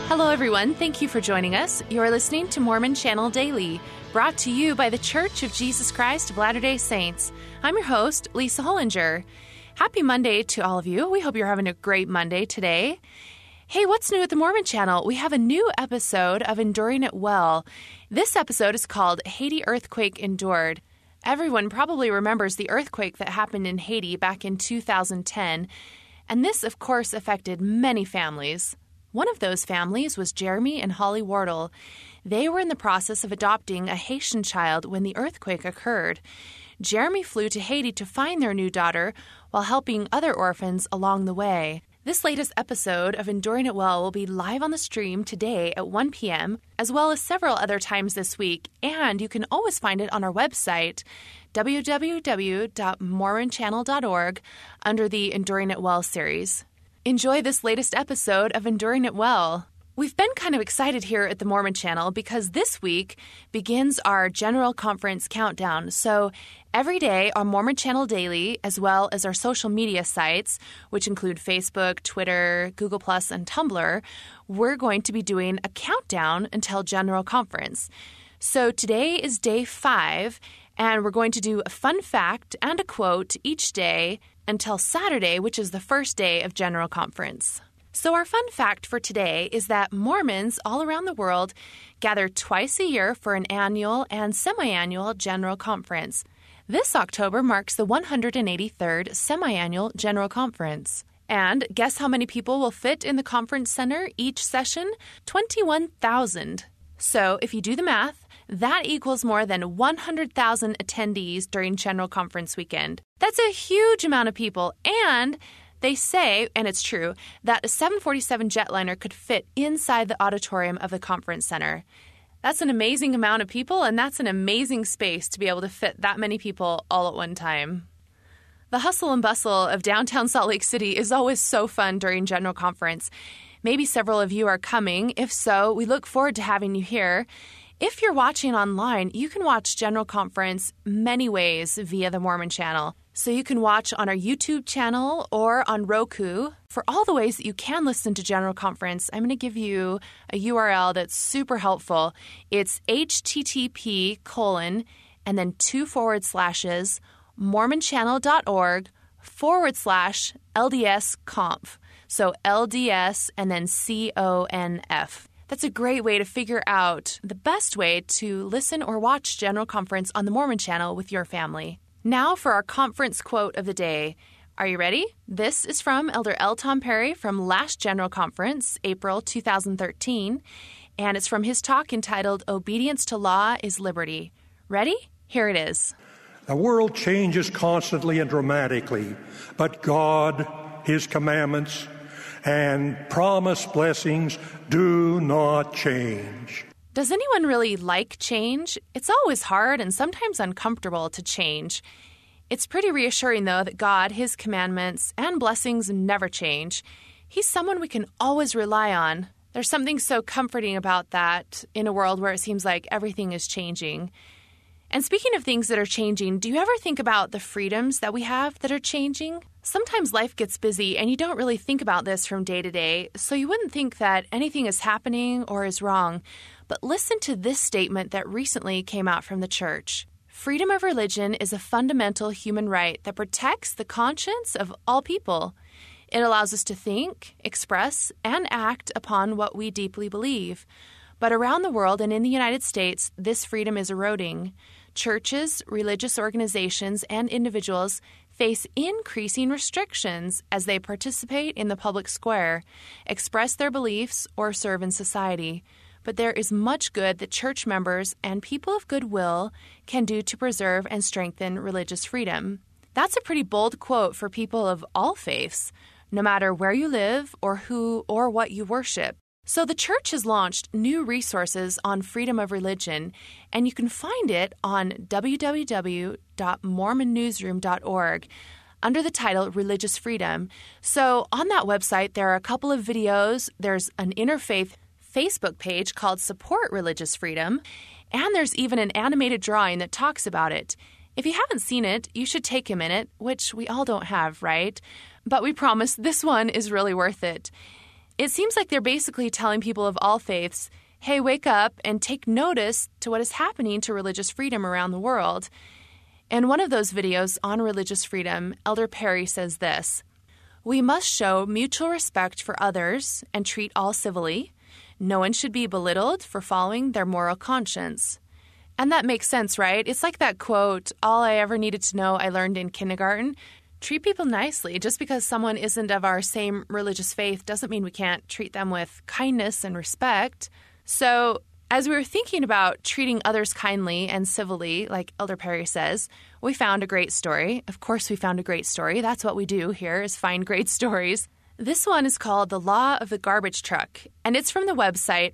Hello, everyone. Thank you for joining us. You're listening to Mormon Channel Daily, brought to you by the Church of Jesus Christ of Latter-day Saints. I'm your host, Lisa Hollinger. Happy Monday to all of you. We hope you're having a great Monday today. Hey, what's new at the Mormon Channel? We have a new episode of Enduring It Well. This episode is called Haiti Earthquake Endured. Everyone probably remembers the earthquake that happened in Haiti back in 2010, and this, of course, affected many families. One of those families was Jeremy and Holly Wardle. They were in the process of adopting a Haitian child when the earthquake occurred. Jeremy flew to Haiti to find their new daughter while helping other orphans along the way. This latest episode of Enduring It Well will be live on the stream today at 1 p.m., as well as several other times this week, and you can always find it on our website, www.mormonchannel.org, under the Enduring It Well series. Enjoy this latest episode of Enduring It Well. We've been kind of excited here at the Mormon Channel because this week begins our General Conference countdown. So every day on Mormon Channel Daily, as well as our social media sites, which include Facebook, Twitter, Google+, and Tumblr, we're going to be doing a countdown until General Conference. So today is day 5, and we're going to do a fun fact and a quote each day until Saturday, which is the first day of General Conference. So our fun fact for today is that Mormons all around the world gather twice a year for an annual and semi-annual General Conference. This October marks the 183rd semi-annual General Conference. And guess how many people will fit in the conference center each session? 21,000. So if you do the math, that equals more than 100,000 attendees during General Conference weekend. That's a huge amount of people, and they say, and it's true, that a 747 jetliner could fit inside the auditorium of the conference center. That's an amazing amount of people, and that's an amazing space to be able to fit that many people all at one time. The hustle and bustle of downtown Salt Lake City is always so fun during General Conference. Maybe several of you are coming. If so, we look forward to having you here. If you're watching online, you can watch General Conference many ways via the Mormon Channel. So you can watch on our YouTube channel or on Roku. For all the ways that you can listen to General Conference, I'm going to give you a URL that's super helpful. It's http:// and then 2// mormonchannel.org/LDS-conf. So LDS and then CONF. That's a great way to figure out the best way to listen or watch General Conference on the Mormon Channel with your family. Now for our conference quote of the day. Are you ready? This is from Elder L. Tom Perry from last General Conference, April 2013, and it's from his talk entitled Obedience to Law is Liberty. Ready? Here it is. The world changes constantly and dramatically, but God, His commandments, and promised blessings do not change. Does anyone really like change? It's always hard and sometimes uncomfortable to change. It's pretty reassuring, though, that God, His commandments, and blessings never change. He's someone we can always rely on. There's something so comforting about that in a world where it seems like everything is changing. And speaking of things that are changing, do you ever think about the freedoms that we have that are changing? Sometimes life gets busy and you don't really think about this from day to day, so you wouldn't think that anything is happening or is wrong. But listen to this statement that recently came out from the church. Freedom of religion is a fundamental human right that protects the conscience of all people. It allows us to think, express, and act upon what we deeply believe. But around the world and in the United States, this freedom is eroding. Churches, religious organizations, and individuals face increasing restrictions as they participate in the public square, express their beliefs, or serve in society. But there is much good that church members and people of goodwill can do to preserve and strengthen religious freedom. That's a pretty bold quote for people of all faiths, no matter where you live or who or what you worship. So the church has launched new resources on freedom of religion, and you can find it on www.mormonnewsroom.org under the title Religious Freedom. So on that website, there are a couple of videos. There's an interfaith Facebook page called Support Religious Freedom, and there's even an animated drawing that talks about it. If you haven't seen it, you should take a minute, which we all don't have, right? But we promise this one is really worth it. It seems like they're basically telling people of all faiths, hey, wake up and take notice to what is happening to religious freedom around the world. In one of those videos on religious freedom, Elder Perry says this: "We must show mutual respect for others and treat all civilly. No one should be belittled for following their moral conscience." And that makes sense, right? It's like that quote, all I ever needed to know I learned in kindergarten. Treat people nicely. Just because someone isn't of our same religious faith doesn't mean we can't treat them with kindness and respect. So as we were thinking about treating others kindly and civilly, like Elder Perry says, we found a great story. Of course we found a great story. That's what we do here, is find great stories. This one is called The Law of the Garbage Truck, and it's from the website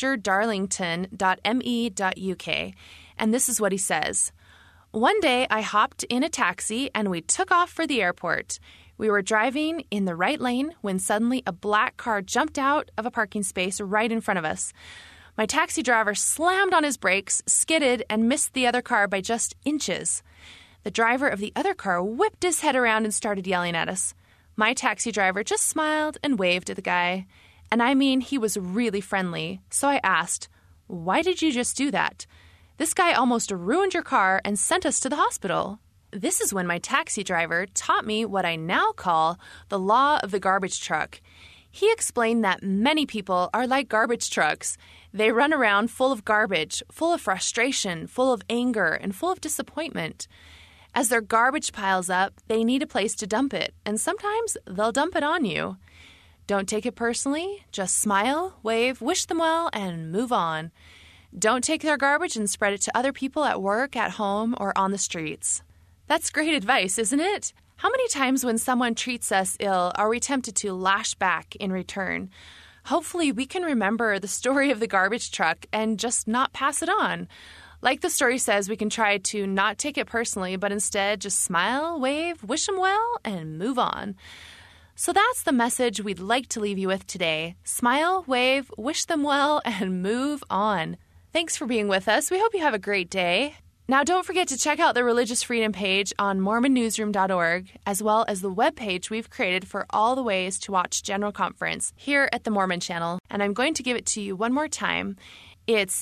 rogerdarlington.me.uk. And this is what he says. "One day I hopped in a taxi and we took off for the airport. We were driving in the right lane when suddenly a black car jumped out of a parking space right in front of us. My taxi driver slammed on his brakes, skidded, and missed the other car by just inches. The driver of the other car whipped his head around and started yelling at us. My taxi driver just smiled and waved at the guy. And I mean, he was really friendly. So I asked, 'Why did you just do that? This guy almost ruined your car and sent us to the hospital.' This is when my taxi driver taught me what I now call the law of the garbage truck. He explained that many people are like garbage trucks. They run around full of garbage, full of frustration, full of anger, and full of disappointment. As their garbage piles up, they need a place to dump it, and sometimes they'll dump it on you. Don't take it personally. Just smile, wave, wish them well, and move on. Don't take their garbage and spread it to other people at work, at home, or on the streets." That's great advice, isn't it? How many times when someone treats us ill are we tempted to lash back in return? Hopefully we can remember the story of the garbage truck and just not pass it on. Like the story says, we can try to not take it personally, but instead just smile, wave, wish them well, and move on. So that's the message we'd like to leave you with today. Smile, wave, wish them well, and move on. Thanks for being with us. We hope you have a great day. Now, don't forget to check out the Religious Freedom page on MormonNewsroom.org, as well as the webpage we've created for all the ways to watch General Conference here at the Mormon Channel. And I'm going to give it to you one more time. It's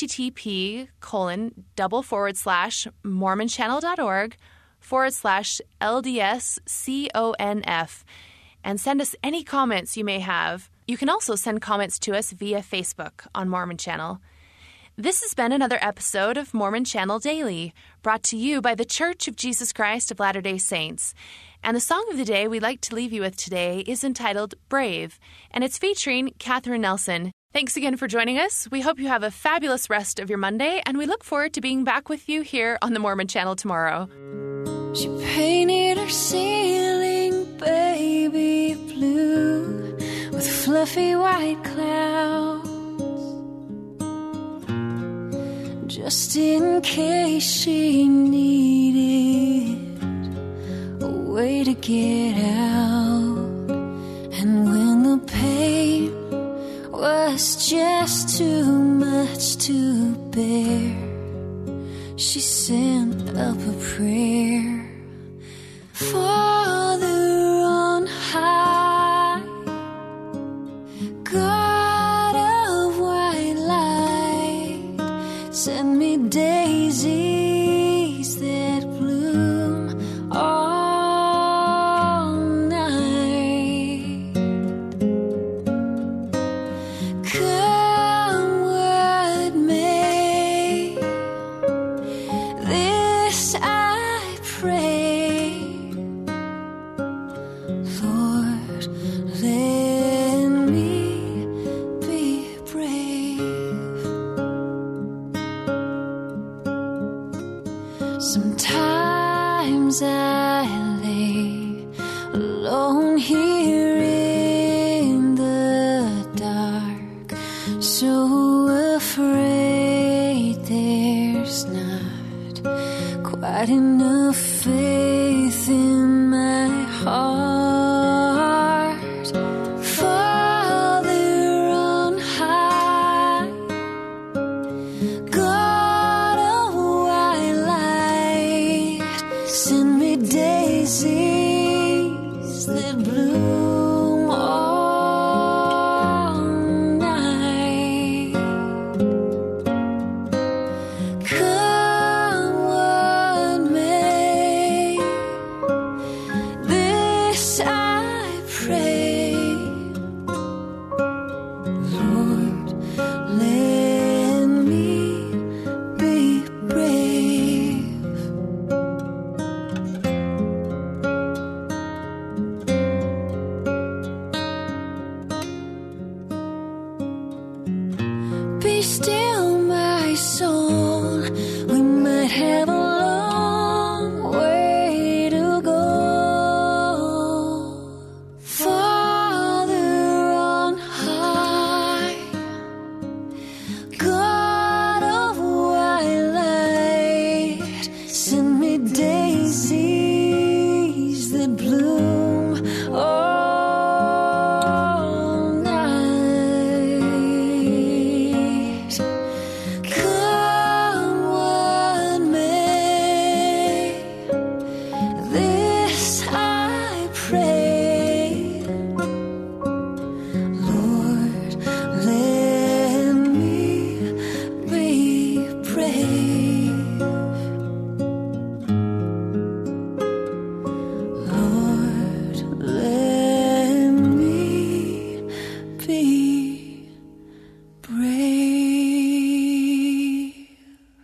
http://mormonchannel.org/LDSCONF. And send us any comments you may have. You can also send comments to us via Facebook on Mormon Channel. This has been another episode of Mormon Channel Daily, brought to you by The Church of Jesus Christ of Latter-day Saints. And the song of the day we'd like to leave you with today is entitled Brave, and it's featuring Catherine Nelson. Thanks again for joining us. We hope you have a fabulous rest of your Monday, and we look forward to being back with you here on the Mormon Channel tomorrow. She painted her ceiling baby blue with fluffy white clouds, just in case she needed a way to get out. And when the pain was just too much to bear, she sent up a prayer. Father on high, God of white light, send me daisies that bloom all night. Come what may, this I pray. Lord, let me be brave. Sometimes I lay alone here in the dark, so afraid there's not quite enough faith in my heart.